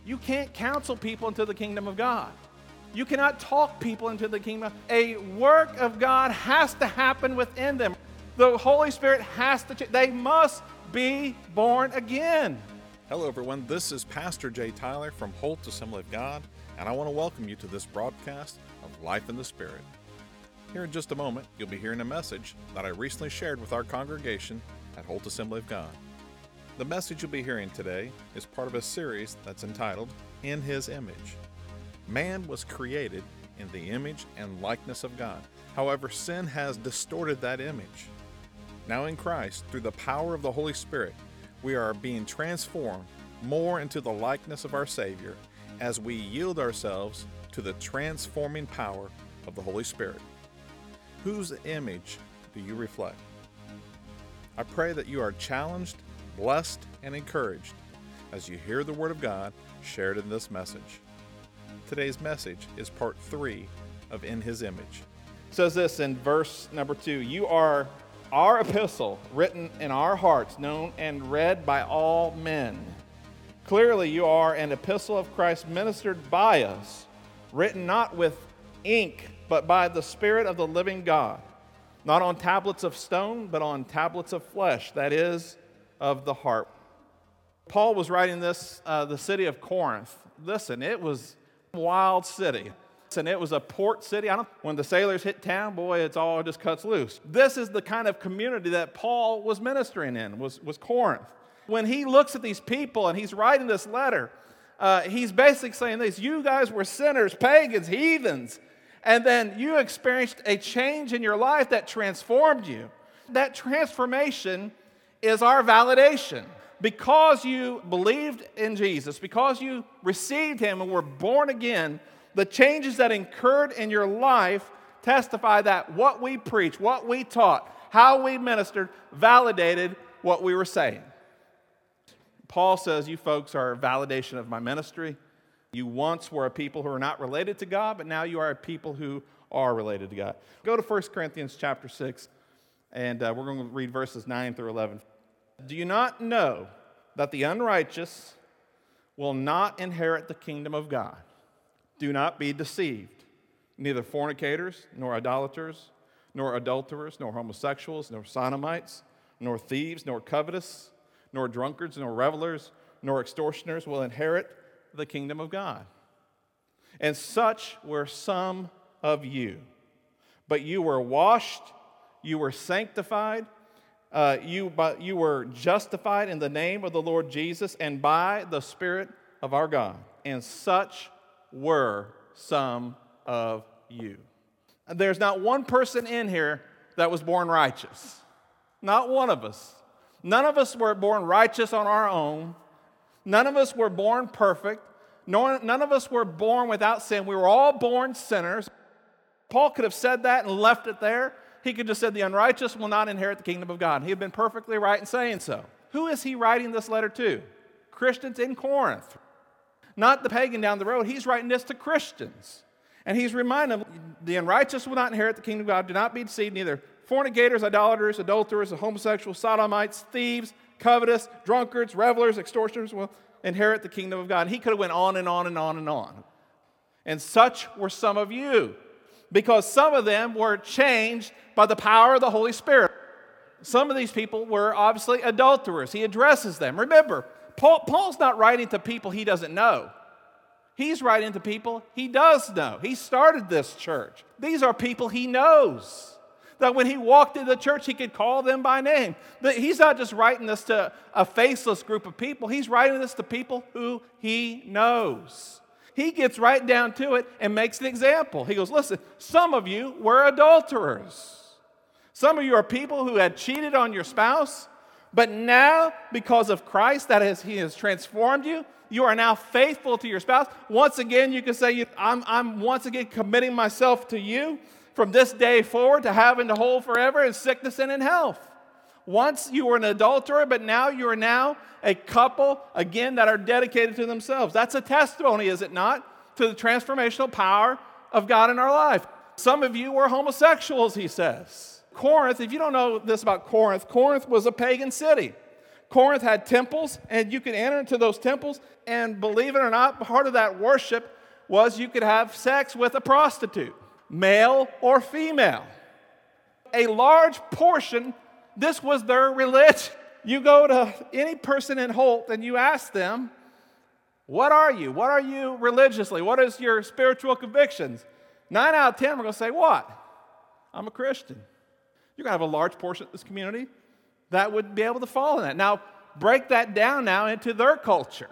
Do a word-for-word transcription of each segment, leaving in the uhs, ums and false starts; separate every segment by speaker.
Speaker 1: You can't counsel people into the kingdom of God. You cannot talk people into the kingdom. A work of God has to happen within them. The Holy Spirit has to change. They must be born again.
Speaker 2: Hello, everyone. This is Pastor Jay Tyler from Holt Assembly of God, and I want to welcome you to this broadcast of Life in the Spirit. Here in just a moment, you'll be hearing a message that I recently shared with our congregation at Holt Assembly of God. The message you'll be hearing today is part of a series that's entitled, In His Image. Man was created in the image and likeness of God. However, sin has distorted that image. Now in Christ, through the power of the Holy Spirit, we are being transformed more into the likeness of our Savior as we yield ourselves to the transforming power of the Holy Spirit. Whose image do you reflect? I pray that you are challenged, blessed, and encouraged as you hear the Word of God shared in this message. Today's message is part three of In His Image.
Speaker 1: It says this in verse number two, you are our epistle written in our hearts, known and read by all men. Clearly you are an epistle of Christ ministered by us, written not with ink, but by the Spirit of the living God, not on tablets of stone, but on tablets of flesh, that is, of the heart. Paul was writing this, uh, the city of Corinth. Listen, it was a wild city. And it was a port city. I don't, when the sailors hit town, boy, it's all just cuts loose. This is the kind of community that Paul was ministering in, was, was Corinth. When he looks at these people and he's writing this letter, uh, he's basically saying this, you guys were sinners, pagans, heathens, and then you experienced a change in your life that transformed you. That transformation is our validation. Because you believed in Jesus, because you received Him and were born again, the changes that occurred in your life testify that what we preached, what we taught, how we ministered, validated what we were saying. Paul says, you folks are a validation of my ministry. You once were a people who are not related to God, but now you are a people who are related to God. Go to First Corinthians chapter six, and uh, we're going to read verses nine through eleven. Do you not know that the unrighteous will not inherit the kingdom of God? Do not be deceived. Neither fornicators, nor idolaters, nor adulterers, nor homosexuals, nor sodomites, nor thieves, nor covetous, nor drunkards, nor revelers, nor extortioners will inherit the kingdom of God. And such were some of you. But you were washed, you were sanctified, uh, you, but you were justified in the name of the Lord Jesus and by the Spirit of our God. And such were some of you. There's not one person in here that was born righteous. Not one of us. None of us were born righteous on our own. None of us were born perfect. Nor, none of us were born without sin. We were all born sinners. Paul could have said that and left it there. He could just said the unrighteous will not inherit the kingdom of God. He had been perfectly right in saying so. Who is he writing this letter to? Christians in Corinth. Not the pagan down the road. He's writing this to Christians. And he's reminding them, the unrighteous will not inherit the kingdom of God. Do not be deceived, neither fornicators, idolaters, adulterers, homosexuals, sodomites, thieves, covetous, drunkards, revelers, extortioners will inherit the kingdom of God. And he could have went on and on and on and on. And such were some of you, because some of them were changed by the power of the Holy Spirit. Some of these people were obviously adulterers. He addresses them. Remember, Paul, Paul's not writing to people he doesn't know. He's writing to people he does know. He started this church. These are people he knows. That when he walked into the church, he could call them by name. That he's not just writing this to a faceless group of people. He's writing this to people who he knows. He gets right down to it and makes an example. He goes, listen, some of you were adulterers. Some of you are people who had cheated on your spouse, but now, because of Christ, that is, He has transformed you, you are now faithful to your spouse. Once again, you can say, I'm, I'm once again committing myself to you from this day forward to having to hold forever in sickness and in health. Once you were an adulterer, but now you are now a couple, again, that are dedicated to themselves. That's a testimony, is it not, to the transformational power of God in our life. Some of you were homosexuals, he says. Corinth, if you don't know this about Corinth, Corinth was a pagan city. Corinth had temples, and you could enter into those temples, and believe it or not, part of that worship was you could have sex with a prostitute, male or female. A large portion, this was their religion. You go to any person in Holt and you ask them, what are you? What are you religiously? What is your spiritual convictions? Nine out of ten are going to say, what? I'm a Christian. You're going to have a large portion of this community that would be able to fall in that. Now, break that down now into their culture.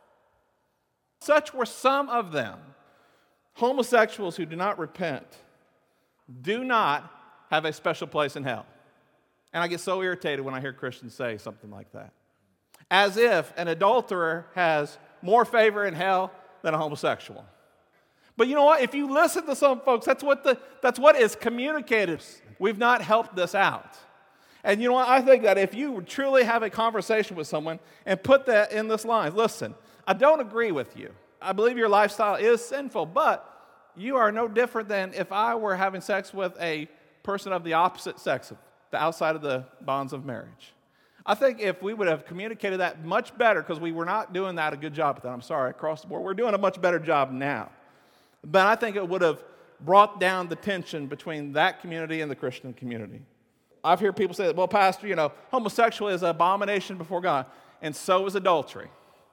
Speaker 1: Such were some of them. Homosexuals who do not repent do not have a special place in hell. And I get so irritated when I hear Christians say something like that. As if an adulterer has more favor in hell than a homosexual. But you know what? If you listen to some folks, that's what the that's what is communicated. We've not helped this out. And you know what? I think that if you truly have a conversation with someone and put that in this line, listen, I don't agree with you. I believe your lifestyle is sinful, but you are no different than if I were having sex with a person of the opposite sex, the outside of the bonds of marriage. I think if we would have communicated that much better, because we were not doing that a good job at that, I'm sorry, across the board. We're doing a much better job now. But I think it would have brought down the tension between that community and the Christian community. I've heard people say that, well, Pastor, you know, homosexual is an abomination before God, and so is adultery.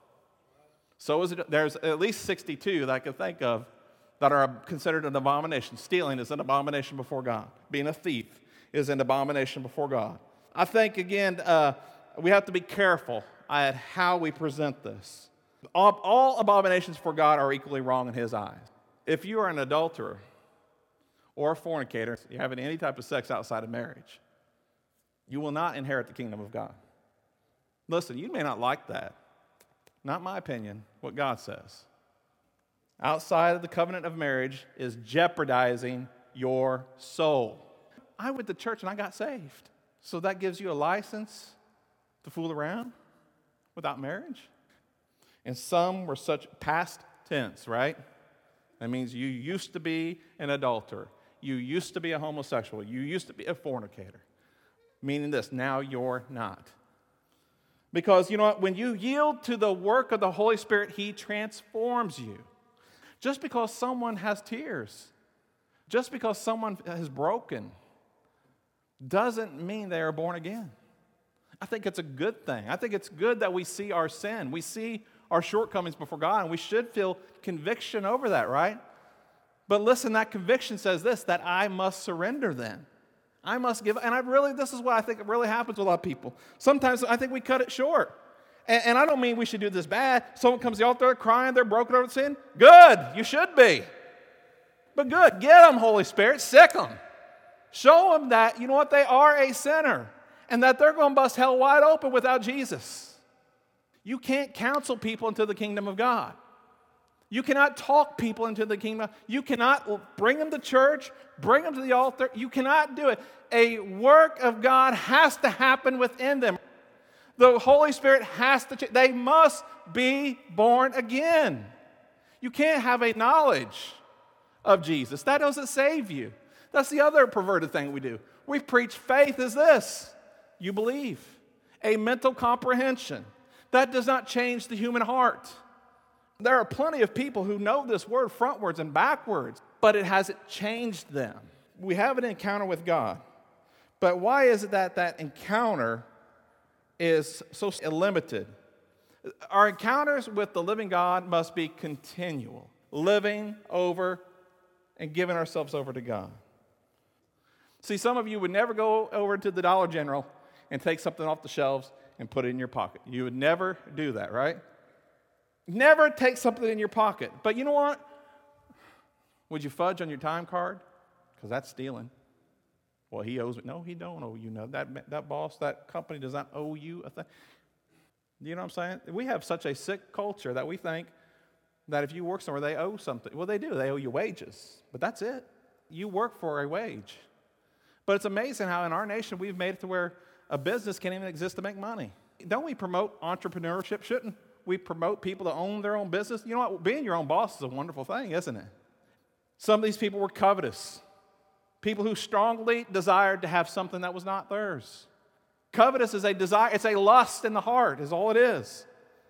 Speaker 1: So is it, there's at least sixty-two that I can think of that are considered an abomination. Stealing is an abomination before God. Being a thief is an abomination before God. I think, again, uh, we have to be careful at how we present this. All, all abominations for God are equally wrong in His eyes. If you are an adulterer or a fornicator, you're having any type of sex outside of marriage, you will not inherit the kingdom of God. Listen, you may not like that. Not my opinion, what God says. Outside of the covenant of marriage is jeopardizing your soul. I went to church and I got saved. So that gives you a license to fool around without marriage? And some were such past tense, right? That means you used to be an adulterer. You used to be a homosexual. You used to be a fornicator. Meaning this, now you're not. Because, you know what, when you yield to the work of the Holy Spirit, He transforms you. Just because someone has tears, just because someone is broken, doesn't mean they are born again. I think it's a good thing. I think it's good that we see our sin. We see our shortcomings before God, and we should feel conviction over that, right? But listen, that conviction says this, that I must surrender then. I must give, and I really, this is what I think really happens with a lot of people. Sometimes I think we cut it short. And, and I don't mean we should do this bad. Someone comes to the altar crying, they're broken over sin. Good, you should be. But good, get them, Holy Spirit, sick them. Show them that, you know what, they are a sinner and that they're going to bust hell wide open without Jesus. You can't counsel people into the kingdom of God. You cannot talk people into the kingdom. You cannot bring them to church, bring them to the altar. You cannot do it. A work of God has to happen within them. The Holy Spirit has to change. They must be born again. You can't have a knowledge of Jesus. That doesn't save you. That's the other perverted thing we do. We preach faith is this. You believe. A mental comprehension. That does not change the human heart. There are plenty of people who know this word frontwards and backwards, but it hasn't changed them. We have an encounter with God. But why is it that that encounter is so limited? Our encounters with the living God must be continual, living over and giving ourselves over to God. See, some of you would never go over to the Dollar General and take something off the shelves and put it in your pocket. You would never do that, right? Never take something in your pocket. But you know what? Would you fudge on your time card? Because that's stealing. Well, he owes me. No, he don't owe you. No, that that boss, that company does not owe you a thing. You know what I'm saying? We have such a sick culture that we think that if you work somewhere, they owe something. Well, they do. They owe you wages. But that's it. You work for a wage. But it's amazing how in our nation we've made it to where a business can't even exist to make money. Don't we promote entrepreneurship? Shouldn't we promote people to own their own business? You know what? Being your own boss is a wonderful thing, isn't it? Some of these people were covetous. People who strongly desired to have something that was not theirs. Covetous is a desire, it's a lust in the heart, is all it is.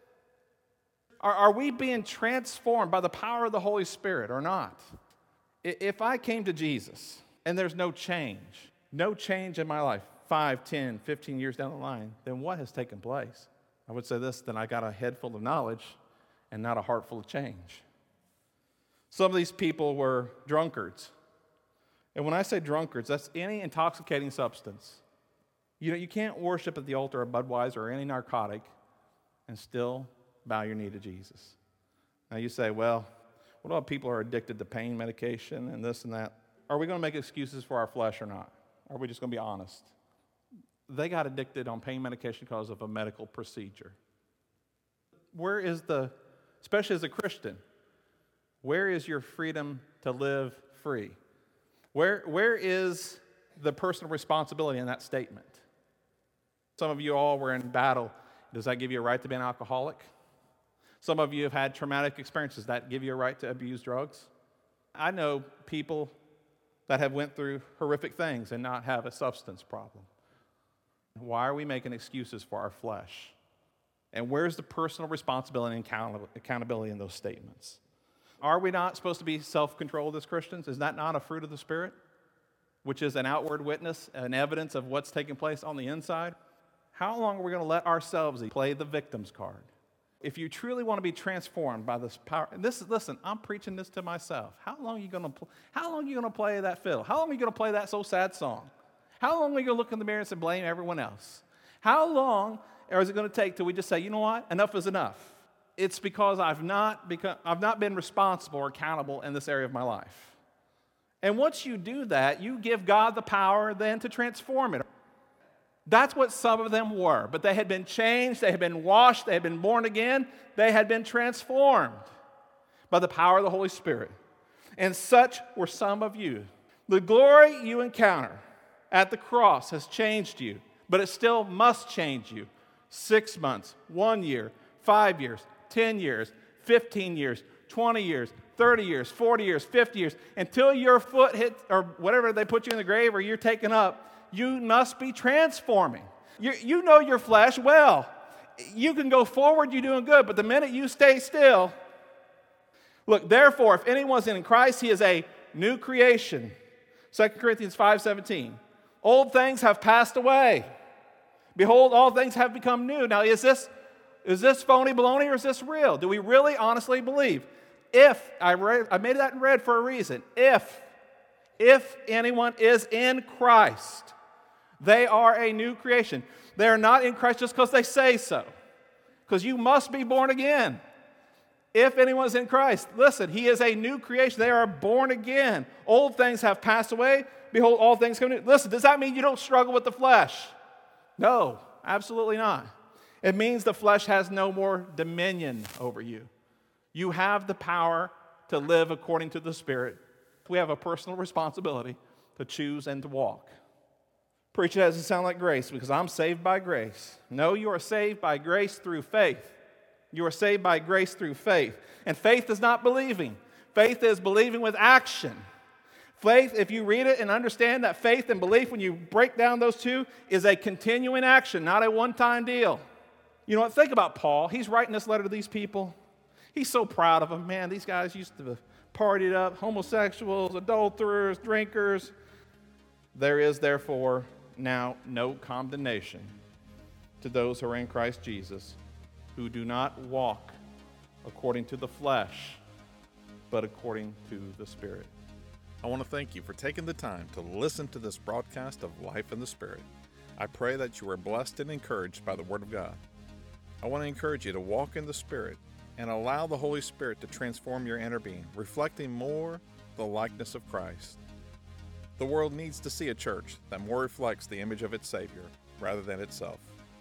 Speaker 1: Are, are we being transformed by the power of the Holy Spirit or not? If I came to Jesus and there's no change, no change in my life, five, ten, fifteen years down the line, then what has taken place? I would say this, then I got a head full of knowledge and not a heart full of change. Some of these people were drunkards. And when I say drunkards, that's any intoxicating substance. You know, you can't worship at the altar of Budweiser or any narcotic and still bow your knee to Jesus. Now you say, well, what about people who are addicted to pain medication and this and that? Are we going to make excuses for our flesh or not? Are we just going to be honest? They got addicted on pain medication because of a medical procedure. Where is the, especially as a Christian, where is your freedom to live free? Where, where is the personal responsibility in that statement? Some of you all were in battle. Does that give you a right to be an alcoholic? Some of you have had traumatic experiences. Does that give you a right to abuse drugs? I know people that have went through horrific things and not have a substance problem. Why are we making excuses for our flesh? And where's the personal responsibility and accountability in those statements? Are we not supposed to be self-controlled as Christians? Is that not a fruit of the Spirit, which is an outward witness, an evidence of what's taking place on the inside? How long are we going to let ourselves play the victim's card? If you truly want to be transformed by this power, and this listen, I'm preaching this to myself. How long are you going to pl- how long are you going to play that fiddle? How long are you going to play that so sad song? How long are you going to look in the mirror and say, blame everyone else? How long is it going to take till we just say, you know what? Enough is enough. It's because I've not become, I've not been responsible or accountable in this area of my life. And once you do that, you give God the power then to transform it. That's what some of them were. But they had been changed, they had been washed, they had been born again, they had been transformed by the power of the Holy Spirit. And such were some of you. The glory you encounter at the cross has changed you, but it still must change you. Six months, one year, five years, ten years, fifteen years, twenty years, thirty years, forty years, fifty years, until your foot hits, or whatever they put you in the grave or you're taken up, you must be transforming. You, you know your flesh well. You can go forward, you're doing good, but the minute you stay still, look, therefore, if anyone's in Christ, he is a new creation. Second Corinthians five seventeen. Old things have passed away. Behold, all things have become new. Now, is this, is this phony baloney or is this real? Do we really honestly believe? If, I, read, I made that in red for a reason, if, if anyone is in Christ, they are a new creation. They are not in Christ just because they say so. Because you must be born again. If anyone is in Christ, listen, he is a new creation. They are born again. Old things have passed away. Behold, all things come new. Listen, does that mean you don't struggle with the flesh? No, absolutely not. It means the flesh has no more dominion over you. You have the power to live according to the Spirit. We have a personal responsibility to choose and to walk. Preacher, doesn't sound like grace because I'm saved by grace. No, you are saved by grace through faith. You are saved by grace through faith. And faith is not believing. Faith is believing with action. Faith, if you read it and understand that faith and belief, when you break down those two, is a continuing action, not a one-time deal. You know what? Think about Paul. He's writing this letter to these people. He's so proud of them. Man, these guys used to party it up, homosexuals, adulterers, drinkers. There is, therefore, now no condemnation to those who are in Christ Jesus, who do not walk according to the flesh, but according to the Spirit.
Speaker 2: I want to thank you for taking the time to listen to this broadcast of Life in the Spirit. I pray that you are blessed and encouraged by the Word of God. I want to encourage you to walk in the Spirit and allow the Holy Spirit to transform your inner being, reflecting more the likeness of Christ. The world needs to see a church that more reflects the image of its Savior rather than itself.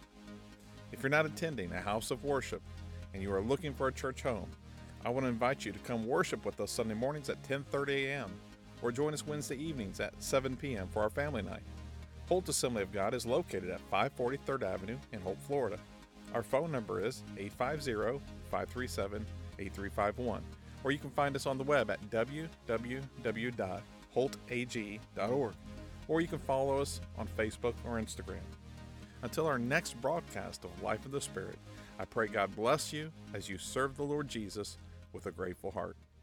Speaker 2: If you're not attending a house of worship and you are looking for a church home, I want to invite you to come worship with us Sunday mornings at ten thirty a.m. or join us Wednesday evenings at seven p.m. for our family night. Holt Assembly of God is located at five forty third Avenue in Holt, Florida. Our phone number is eight five zero, five three seven, eight three five one, or you can find us on the web at w w w dot holt a g dot org, or you can follow us on Facebook or Instagram. Until our next broadcast of Life in the Spirit, I pray God bless you as you serve the Lord Jesus with a grateful heart.